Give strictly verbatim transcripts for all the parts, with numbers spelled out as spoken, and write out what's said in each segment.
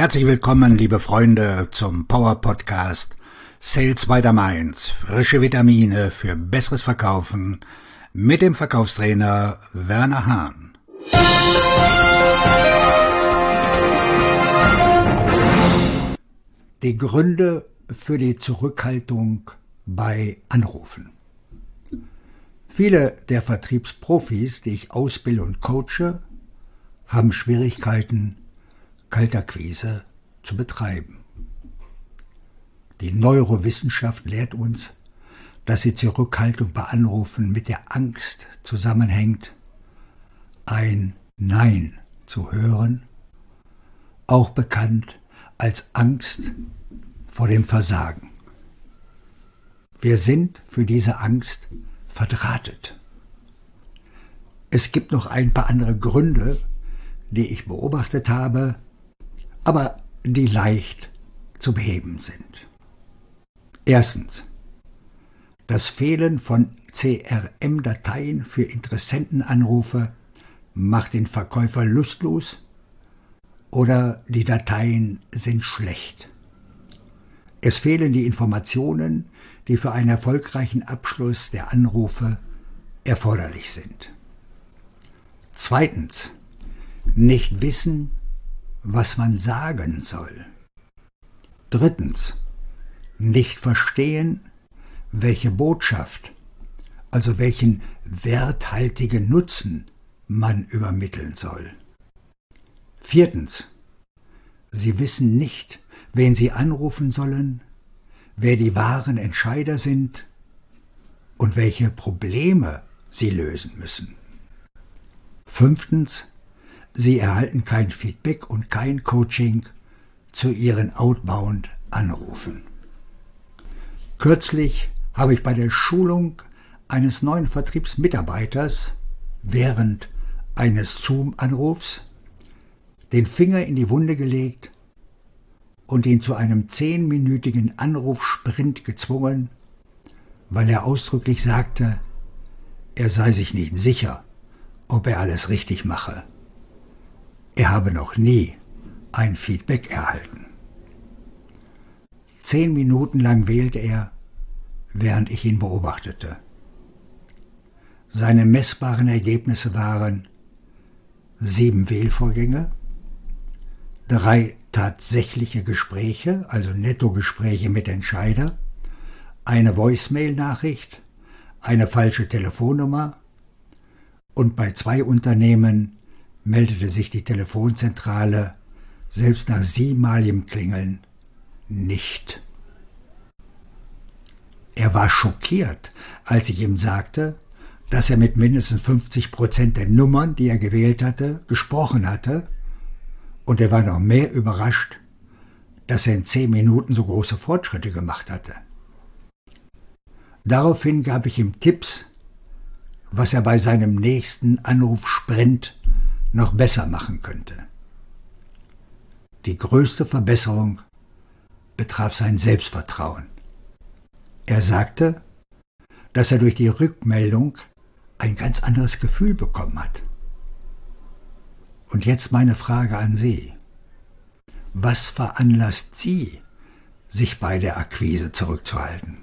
Herzlich willkommen, liebe Freunde, zum Power Podcast Sales by the Mainz. Frische Vitamine für besseres Verkaufen mit dem Verkaufstrainer Werner Hahn. Die Gründe für die Zurückhaltung bei Anrufen. Viele der Vertriebsprofis, die ich ausbilde und coache, haben Schwierigkeiten, Kaltakquise zu betreiben. Die Neurowissenschaft lehrt uns, dass die Zurückhaltung bei Anrufen mit der Angst zusammenhängt, ein Nein zu hören, auch bekannt als Angst vor dem Versagen. Wir sind für diese Angst verdrahtet. Es gibt noch ein paar andere Gründe, die ich beobachtet habe, aber die leicht zu beheben sind. Erstens. Das Fehlen von C R M-Dateien für Interessentenanrufe macht den Verkäufer lustlos oder die Dateien sind schlecht. Es fehlen die Informationen, die für einen erfolgreichen Abschluss der Anrufe erforderlich sind. Zweitens. Nicht wissen, was man sagen soll. Drittens. Nicht verstehen, welche Botschaft, also welchen werthaltigen Nutzen man übermitteln soll. Viertens. Sie wissen nicht, wen Sie anrufen sollen, wer die wahren Entscheider sind und welche Probleme Sie lösen müssen. Fünftens. Sie erhalten kein Feedback und kein Coaching zu Ihren Outbound-Anrufen. Kürzlich habe ich bei der Schulung eines neuen Vertriebsmitarbeiters während eines Zoom-Anrufs den Finger in die Wunde gelegt und ihn zu einem zehnminütigen Anrufsprint gezwungen, weil er ausdrücklich sagte, er sei sich nicht sicher, ob er alles richtig mache. Er habe noch nie ein Feedback erhalten. Zehn Minuten lang wählte er, während ich ihn beobachtete. Seine messbaren Ergebnisse waren sieben Wählvorgänge, drei tatsächliche Gespräche, also Nettogespräche mit Entscheider, eine Voicemail-Nachricht, eine falsche Telefonnummer und bei zwei Unternehmen meldete sich die Telefonzentrale selbst nach siebenmaligem Klingeln nicht. Er war schockiert, als ich ihm sagte, dass er mit mindestens fünfzig Prozent der Nummern, die er gewählt hatte, gesprochen hatte, und er war noch mehr überrascht, dass er in zehn Minuten so große Fortschritte gemacht hatte. Daraufhin gab ich ihm Tipps, was er bei seinem nächsten Anrufsprint noch besser machen könnte. Die größte Verbesserung betraf sein Selbstvertrauen. Er sagte, dass er durch die Rückmeldung ein ganz anderes Gefühl bekommen hat. Und jetzt meine Frage an Sie. Was veranlasst Sie, sich bei der Akquise zurückzuhalten?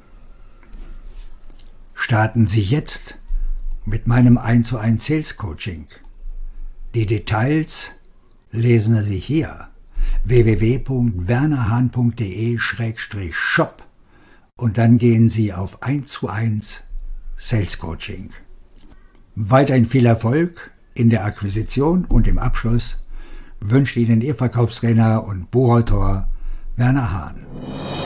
Starten Sie jetzt mit meinem eins zu eins Sales Coaching. Die Details lesen Sie hier w w w punkt wernerhahn punkt de Schrägstrich shop und dann gehen Sie auf eins zu eins Sales Coaching. Weiterhin viel Erfolg in der Akquisition und im Abschluss wünscht Ihnen Ihr Verkaufstrainer und Buchautor Werner Hahn.